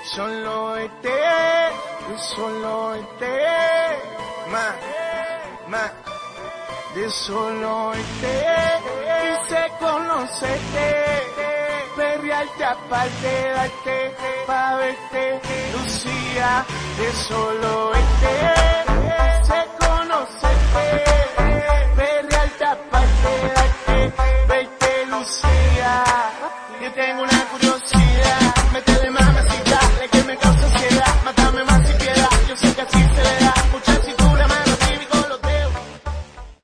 solo más, de solo quise conocerte, perrearte aparte, darte, pa' verte, Lucía, de solo quise conocerte, perrearte aparte, darte, verte, Lucía, yo tengo una curiosidad.